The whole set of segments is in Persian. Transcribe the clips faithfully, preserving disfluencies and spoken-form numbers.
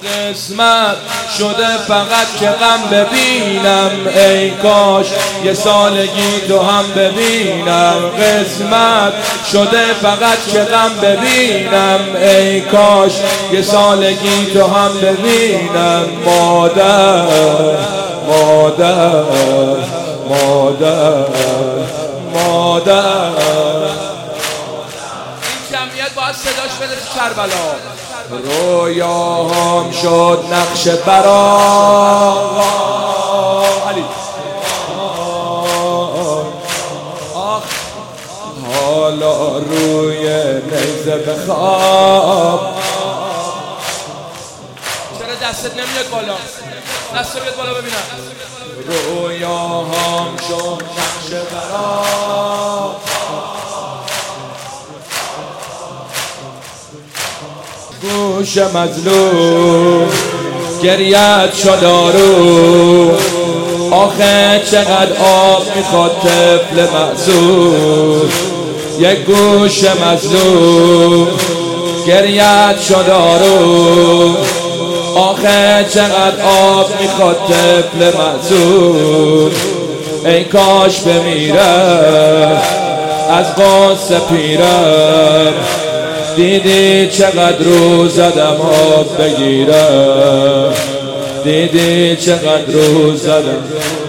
قسمت شده فقط که غم ببینم، ای کاش یه سالگی تو هم ببینم. قسمت شده فقط که غم ببینم، ای کاش یه سالگی تو هم ببینم. مادر مادر مادر مادر. این جمعیت باید صداش بده تو کربلا. رویاهام شد نقش برا علی. آخ حالا روی نیزه بخواب. چرا دستت نمیاد بالا؟ دست بیاد بالا ببینم. رویاهام شد نقش برا، گوش مظلوم گریت شد آروم. آخه چقدر آب میخواد طفل معصوم. یک گوش مظلوم گریت شد آروم. آخه چقدر آب میخواد طفل معصوم. ای کاش بمیرم از غصه پیرم. دیدی چقدر رو زدم آب بگیرم. دیدی چقدر رو زدم.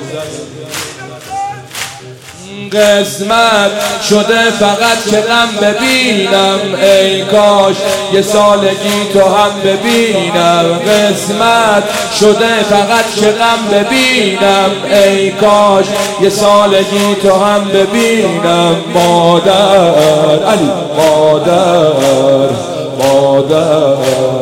قسمت شده فقط که غم ببینم، ای کاش یه سالگی تو هم ببینم. قسمت شده فقط که غم ببینم، ای کاش یه سالگی تو هم ببینم. مادر علی مادر مادر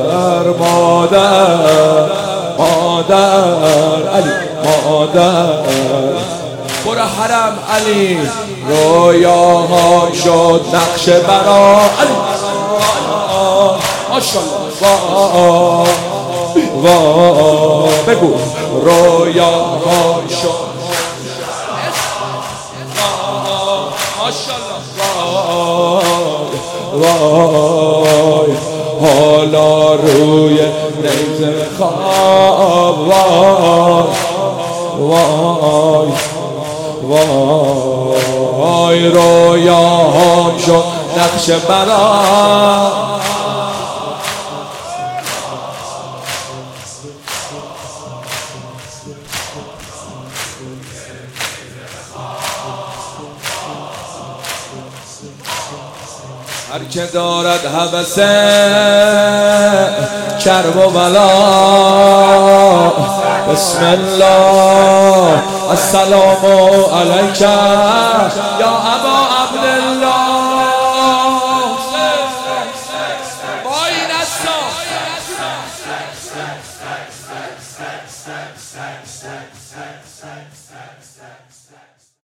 مادر مادر علی مادر. برو حرم علی. رویاها شد نقش برا علی. ماشاءالله وای بگو. رویاها شد ماشاءالله وای. حالا روی نیزه خواب. وای وای وای. رویاهام شد نقش برا. هر که دارد هوسه کرب و بلا، بسم الله السلام علیک یا